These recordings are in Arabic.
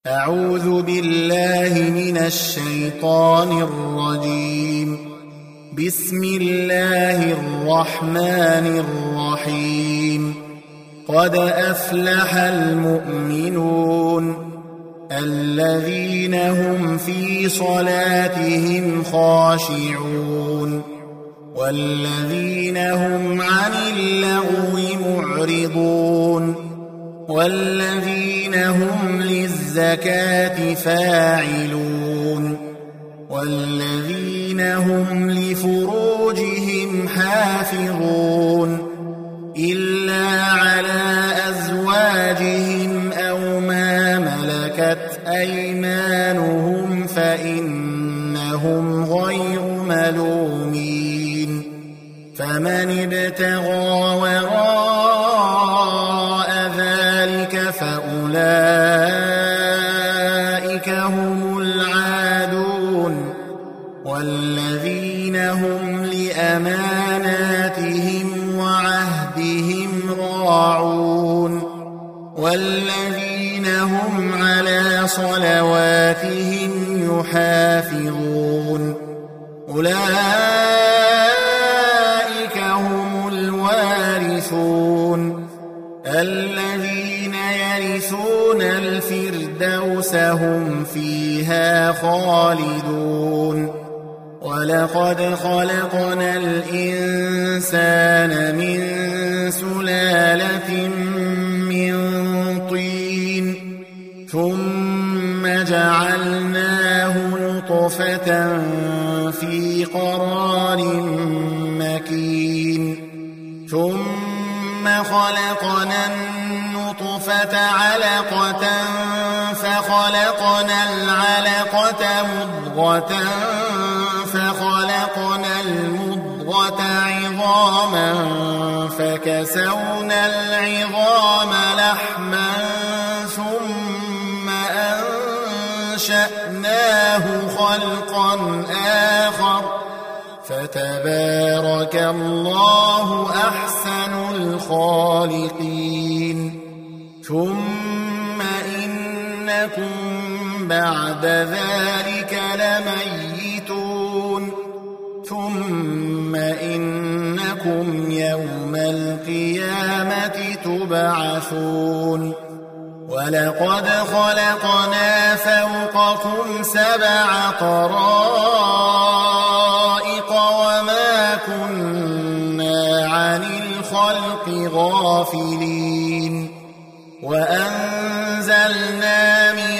أعوذ بالله من الشيطان الرجيم. بسم الله الرحمن الرحيم. قد أفلح المؤمنون الذين هم في صلاتهم خاشعون والذين هم عن اللغو معرضون والذين هم للزكاة فاعلون والذين هم لفروجهم حافظون إلا على أزواجهم أو ما ملكت أيمانهم فإنهم غير ملومين. فمن ابتغى وراء ذلك فأولئك هم العادون والذين هم لأماناتهم وعهدهم راعون والذين هم على صلواتهم يحافظون. أولئك هم الوارثون الذين يرثون الفردوس هم فيها خالدون. ولقد خلقنا الإنسان من سلالة من طين ثم جعلناه نطفة في قرار مكين ثم خلقنا النطفة علقة فخلقنا العلقة مضغة فخلقنا المضغة عظاما فكسونا العظام لحما ثم أنشأناه خلقا آخر فتبارك الله أحسن الخالقين. ثم إنكم بعد ذلك لميتون ثم إنكم يوم القيامة تبعثون. ولقد خلقنا فوقكم 7 طرائق وما كنا عن الخلق غافلين. وأنزلنا من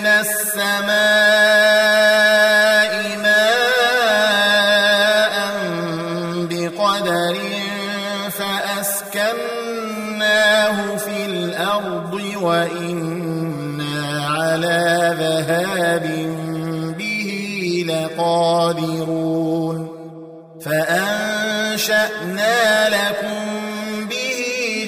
السماء ماء بقدر فأسكناه في الأرض وإنا على ذهاب به لقادرون. فأنشأنا لكم به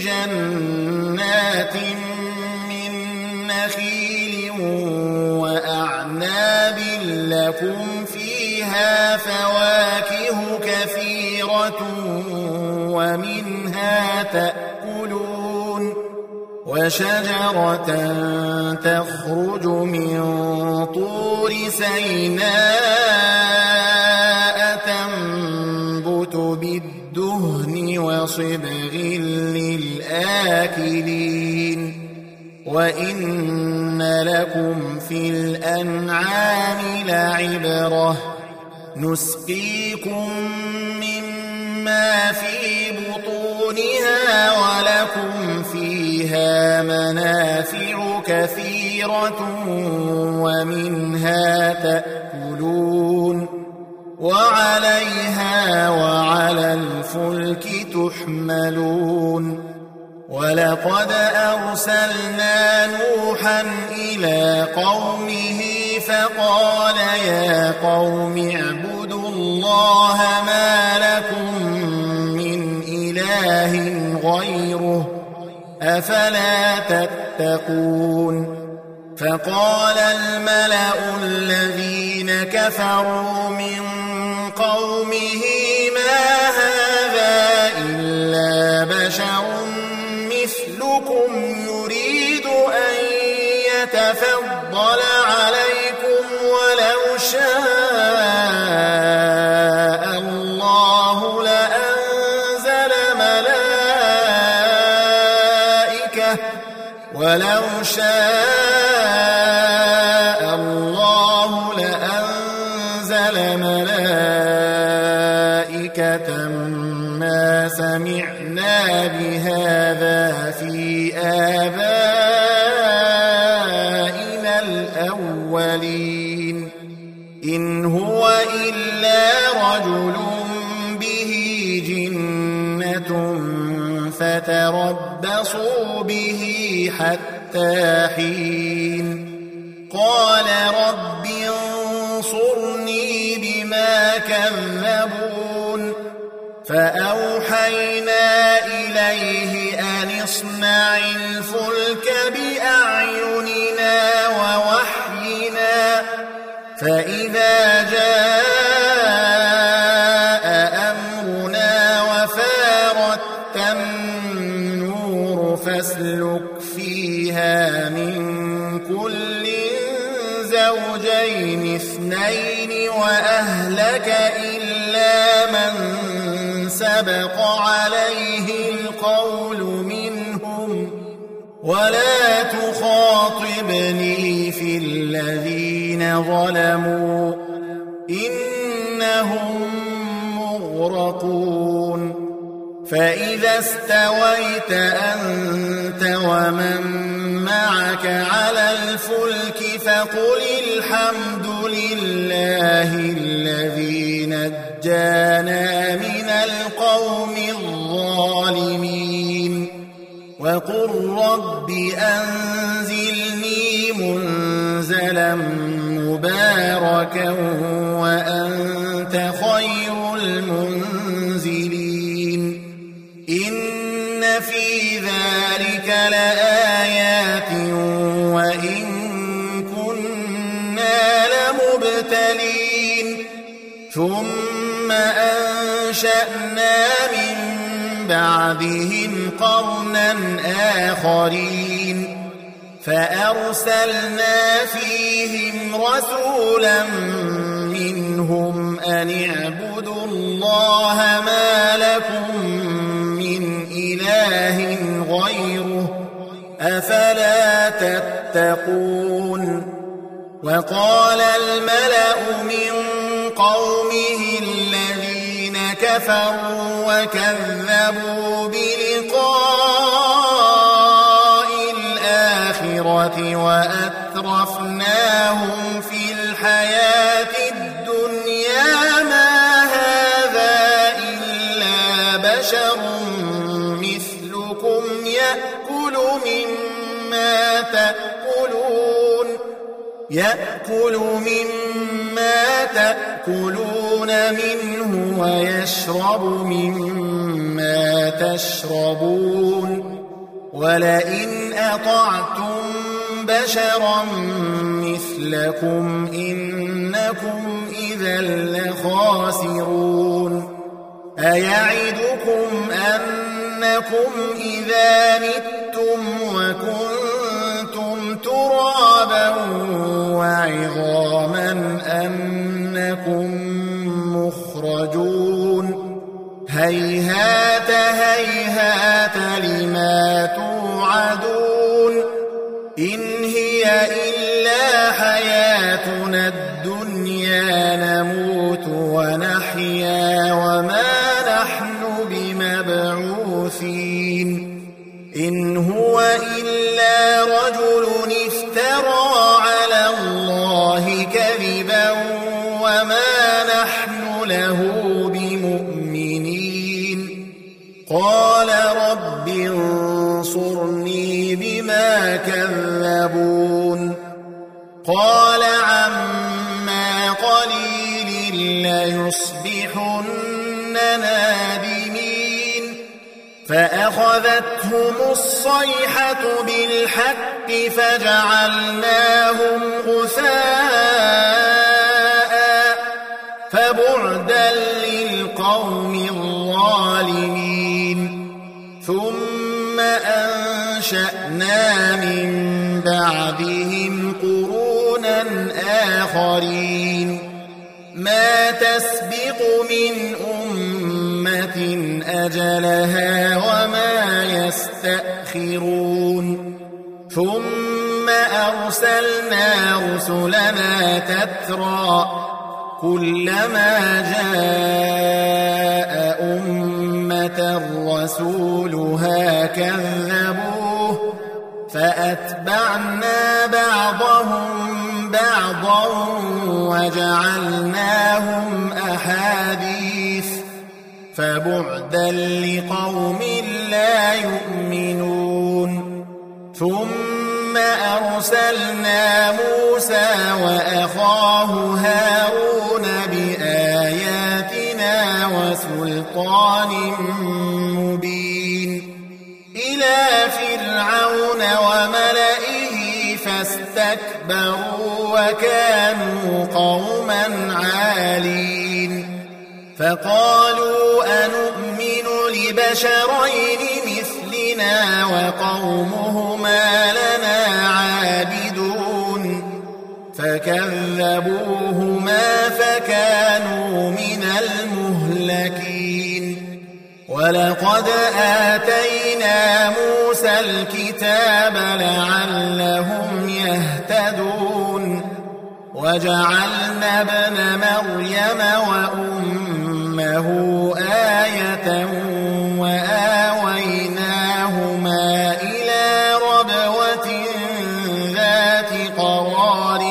جنات من نخيل وأعناب لكم فيها فواكه كثيرة ومنها تأكلون وشجرة تخرج من طور سيناء تنبت بالدهن وصبغ للآكلين. وإن لكم في الأنعام لعبرة نسقيكم مما في بطونها ولكم فيها منافع كثيرة ومنها تأكلون وعليها وعلى الفلك تحملون. ولقد أرسلنا نوحا إلى قومه فقال يا قوم اعبدوا الله ما لكم من إله غيره أفلا تتقون. فقال الملأ الذين كفروا من قومه ما هذا إلا بشر مثلكم يريد أن فضل عليكم ولو شاء الله لأنزل ملائكة ما سمعنا بهذا في آبائنا الأولين إن هو إلا رجل به جنة فتربصوا به حتى حين قال رب انصرني بما كذبون فأوحينا إليه أن اصنع الفلك بأعيننا ووحينا فإذا جاء أمرنا وفارت النور فاسلك فيها من كل زوجين اثنين وأهلك إلا من سبق عليه القول منهم ولا تخاطبني في الذين ظلموا إنهم مغرقون فإذا استويت أنت ومن معك على الفلك فقل الحمد لله الذي نجانا من القوم الظالمين وقل رب أنزلني منزلا مباركا وأنت خير المنزلين إن في ذلك لآيات وإن كنا لمبتلين ثم أنشأنا من بعدهم قرنا آخرين فأرسلنا فيهم رسولا منهم أن اعبدوا الله ما لكم من إله غيره أفلا تتقون وقال الملأ من قومه الذين كفروا وكذبوا بلقاء الآخرة وأترفناهم في الحياة الدنيا ما هذا إلا بشر مثلكم يأكل مما تأكلون منه ويشرب مما تشربون ولئن أطعتم بشرا مثلكم إنكم إذا لخاسرون أيعدكم أنكم إذا متم وكنتم ترابا وعظاما أنكم مخرجون هيهات هيهات لما توعدون إن هي إلا حياتنا الدنيا نموت ونحيا وما نحن بمبعوثين إن هو إلا رجل افترى على الله كذبا وما نحن له بمؤمنين قال رب انصرني بما كذبون قال عما قليل ليصبحن نادمين فأخذتهم الصيحة بالحق فجعلناهم غثاء فبعدا للقوم الظالمين ثم أنشأنا من بعدهم قرونا آخرين ما تسبق من أمة أجلها وما يستأخرون ثم أرسلنا رسلنا تترى كلما جاء أمة رسولها كذبوه فأتبعنا بعضهم بعضا وجعلناهم أحاديث فبعدا لقوم لا يؤمنون ثم أرسلنا موسى وأخاه هارون بآياتنا وسلطان مبين إلى فرعون وملئه فاستكبروا وكانوا قوما عالين فقالوا أنؤمن لبشرين مثلنا وقومهما لنا عابدون فكذبوهما فكانوا من المهلكين ولقد آتينا موسى الكتاب لعلهم يهتدون وجعلنا ابن مريم وأمه آية وآويناهما إلى ربوة ذات قرار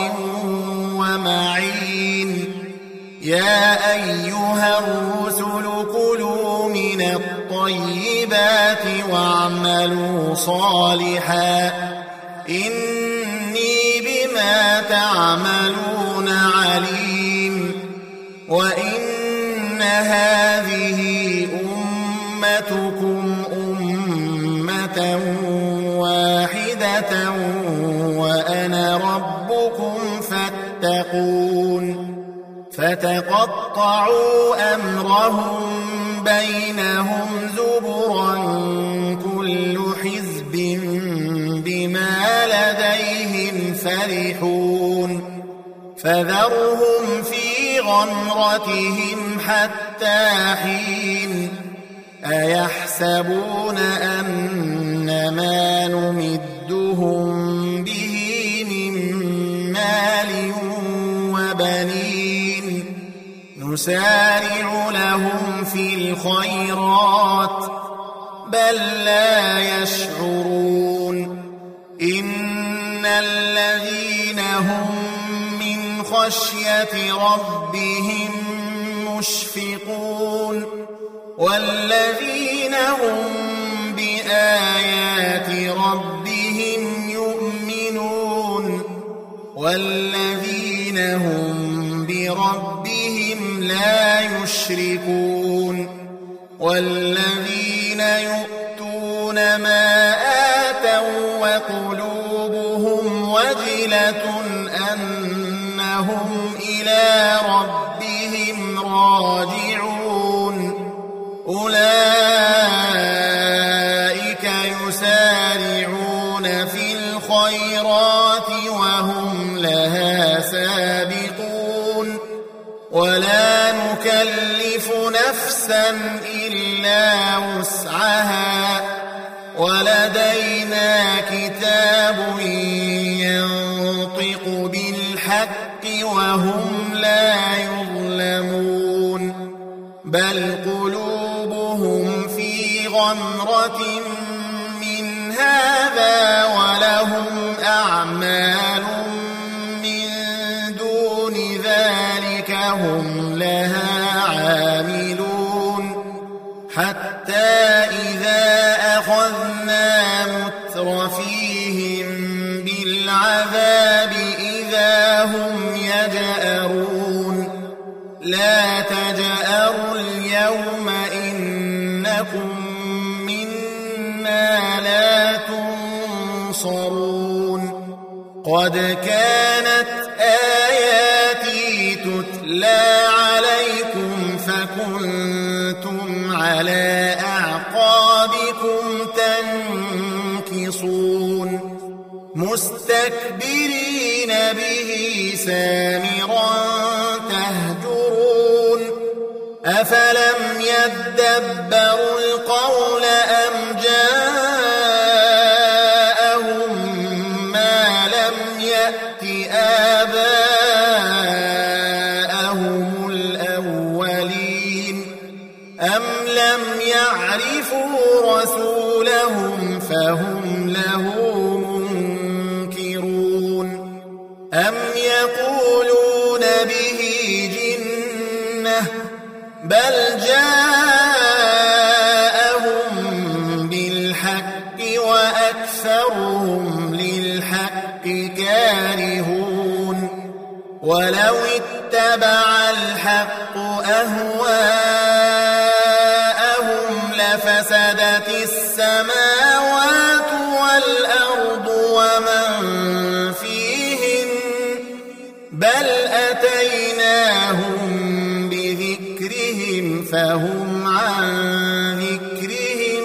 ومعين يا أيها الرسل كلوا من الطيبات واعملوا صالحا إني بما تعملون عليم وإن هذه أمتكم أمة واحدة وأنا ربكم فاتقون فتقطعوا أمرهم بينهم زبرا كل حزب بما لديهم فرحون فذرهم في غمرتهم حتى حين أيحسبون أن ما نمدهم به من مال وبنين نسارع لهم في الخيرات بل لا يشعرون إن الذين هم من خشية ربهم مشفقون والذين هم بآيات ربهم يؤمنون والذين هم بربهم لا يشركون والذين يؤتون ما آتوا وقلوبهم وجلة أنهم إلى ربهم راجعون أولئك يسارعون في الخيرات وهم لها سابقون ولا نكلف نفسا إلا وسعها ولدينا كتاب ينطق بالحق وهم لا يظلمون بل قلوبهم في غمرة من هذا ولهم أعمال من دون ذلك هم لها عاملون حتى إذا أخذنا مترفيهم بالعذاب إذا هم يجأرون لا تجأروا اليوم إنكم منا لا تنصرون قد كانت آياتي تتلى عليكم فكنتم على أعقابكم تنكصون مستكبرين به سامرا تهجرون أفلم يدبروا القول أم جاءهم ما لم يأت آباءهم الأولين أم لم يعرفوا رسولهم فهم له منكرون أم يقولون به جنة بل جاءهم بالحق وأكثرهم للحق كارهون ولو اتبع الحق أهواءهم لفسدت السماوات والأرض ومن فيهن بل أتيناهم بذكرهم فهم عن ذكرهم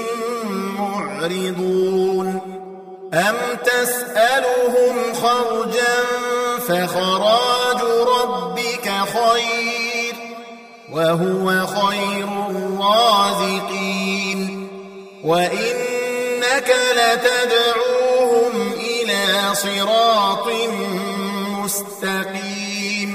معرضون أم تسألهم خرجا فخراج ربك خير وهو خير الرازقين وإنك لتدعوهم إلى صراط مستقيم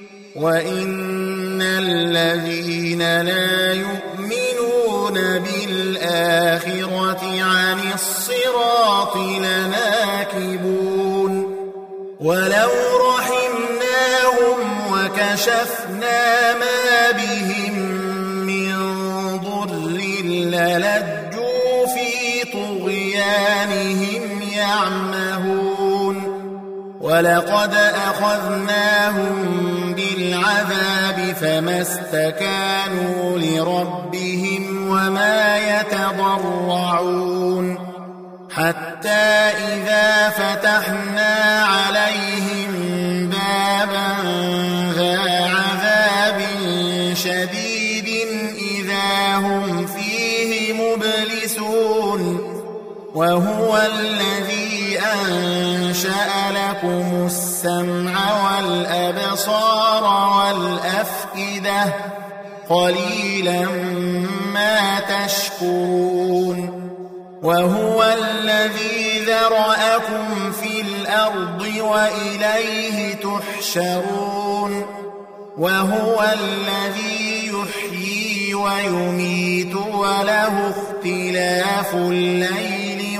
وإن الذين لا يؤمنون بالآخرة عن الصراط لناكبون ولو رحمناهم وكشفنا ما بهم من ضر للجوا في طغيانهم يعمهون ولقد أخذناهم بالعذاب فما استكانوا لربهم وما يتضرعون حتى إذا فتحنا عليهم بابا ذا عذاب شديد إذا هم فيه مبلسون وهو الذي أنشأ لكم السمع والأبصار والأفئدة قليلا ما تشكرون وهو الذي ذرأكم في الأرض وإليه تحشرون وهو الذي يحيي ويميت وله اختلاف الليل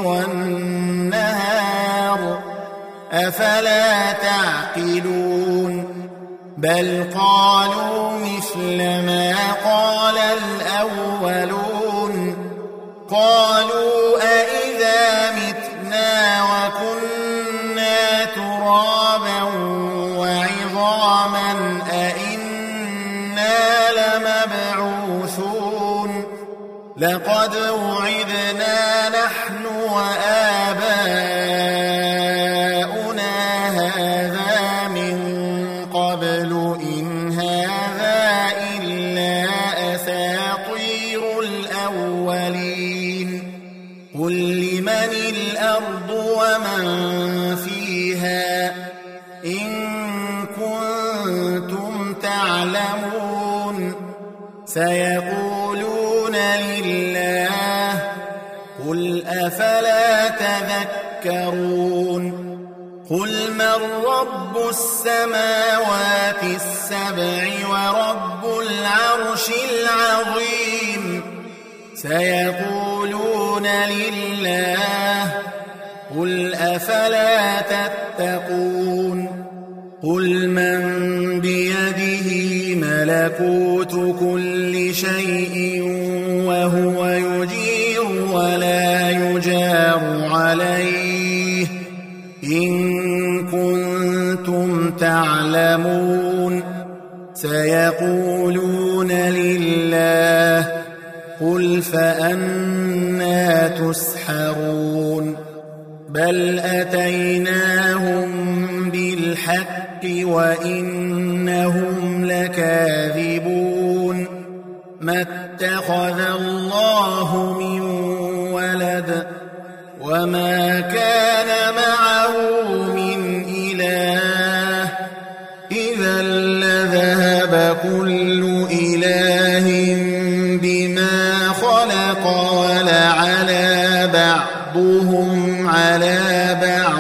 والنهار أفلا تعقلون بل قالوا مثل ما قال الأولون قالوا أئذا متنا وكنا ترابا وعظاما أئنا لمبعوثون لقد وعدنا نحن وآباؤنا هذا من قبل إن هذا إلا أساطير الأولين قل لمن الأرض ومن فيها إن كنتم تعلمون سيقولون لله قل أفلا تذكرون قل من رب السماوات السبع ورب العرش العظيم سيقولون لله قل أفلا تتقون قل من بيده ملكوت كل شيء وهو يجير ولا يجار عليه إن كنتم تعلمون سيقولون لله قل فأنى تسحرون بل أتيناهم بالحق وإنهم لكاذبون ما اتخذ الله من ولد وما كان معه من إله كل إله بما خلق ولعلى بعضهم على بعض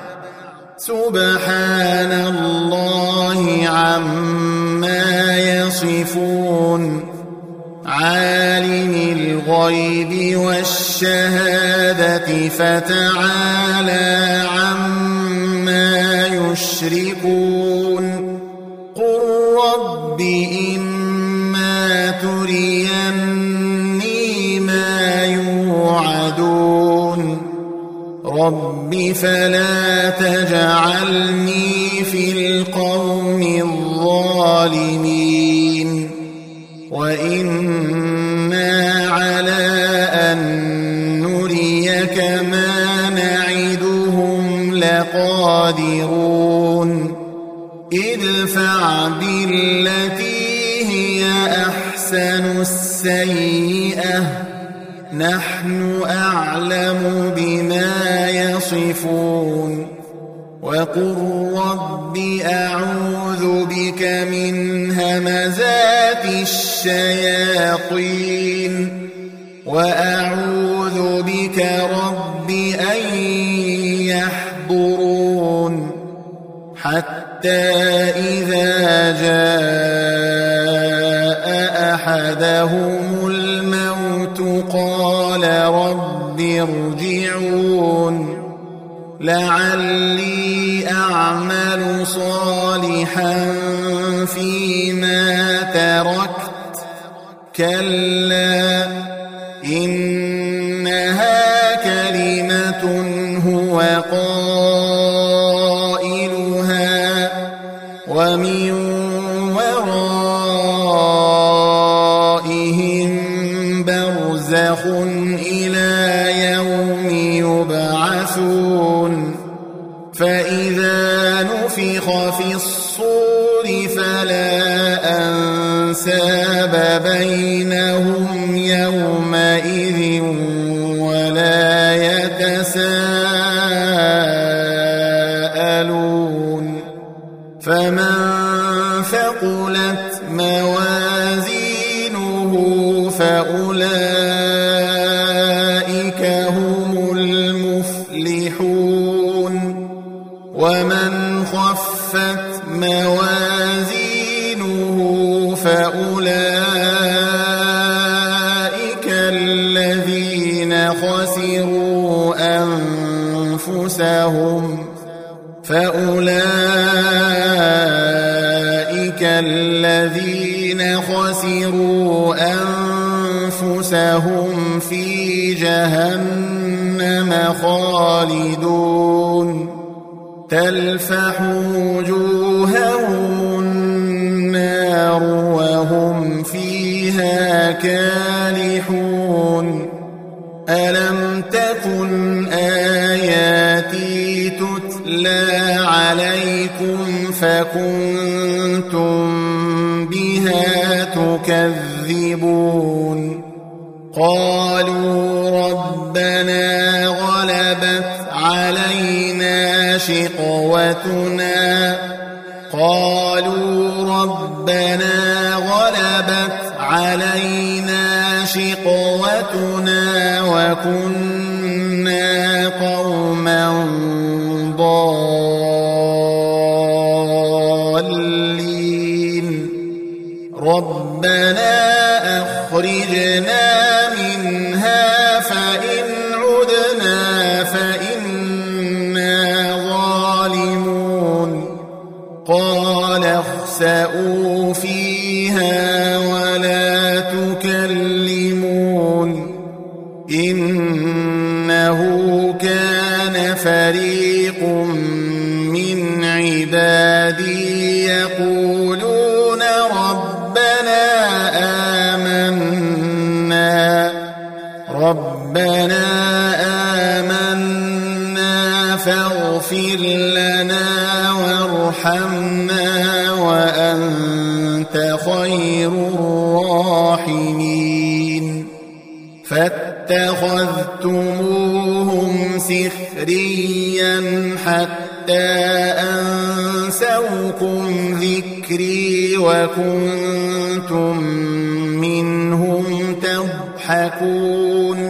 سبحان الله عما يصفون عالم الغيب والشهادة فتعالى عما يشركون قل رب إما تريني ما يوعدون رب فلا تجعلني في القوم الظالمين وإنا على أن نريك ما نعدهم لقادرون ادفع بالتي هي أحسن السيئة نحن أعلم بما يصفون وقل رب أعوذ بك من همزات الشياطين وأعوذ بك رب أن يحضرون حتى إذا جاء أحدهم الموت قال رب ارجعون لعلي أعمل صالحا فيما تركت كلا إنها كلمة هو قائلها ومن ورائهم برزخ إلى يوم يبعثون فإذا نفخ في الصور فلا أنساب بينهم يومئذ ولا يتساءلون فمن ثقلت موازينه فأولئك هم المفلحون ومن خفت موازينه فأولئك الذين خسروا أنفسهم في جهنم خالدون تلفح وجوههم النار وهم فيها كالحون ألم تكن آياتي تتلى عليكم فكنتم بها تكذبون قالوا ربنا غلبت علينا شقوتنا وكنا قوما ضالين ربنا أخرجنا منها فإن عدنا فإنا ظالمون قال اخسئوا فيها ولا تكلمون إنه كان فريق من عبادي يقولون ربنا آمنا فاغفر لنا وارحمنا وأنت خير الراحمين فاتخذتموهم سخريا حتى أنسوكم ذكري وكنتم منهم تضحكون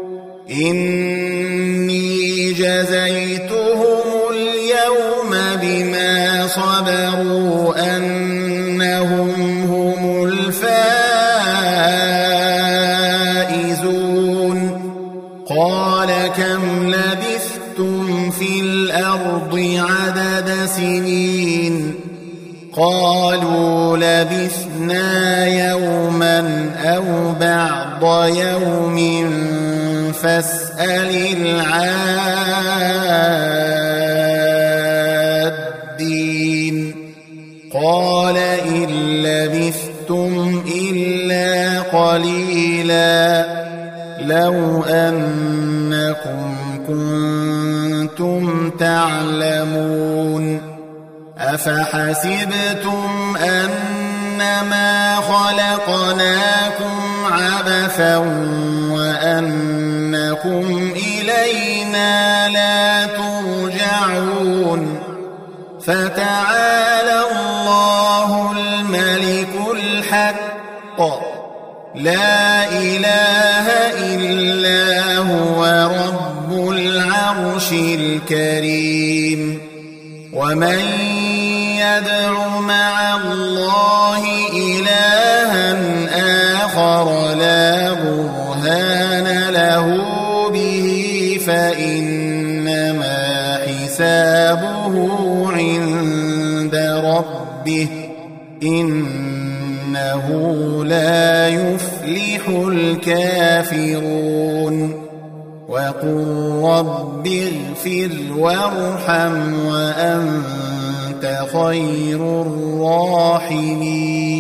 إني جزيتهم اليوم بما صبروا أنهم هم الفائزون قال كم لبثتم في الأرض عدد سنين قالوا لبثنا يوما أو بعض يوم فاسأل العادين قال إن لبثتم إلا قليلا لو أنكم كنتم تعلمون أفحسبتم أنما خلقناكم عبثا وأنكم إلينا لا ترجعون فتعالى الله الملك الحق لا إله إلا هو رب العرش الكريم ومن يدع مع الله إلها آخر لا برهان له به فإنما حسابه عند ربه إنه لا يفلح الكافرون وقل رب اغفر وارحم وأنت خير الراحمين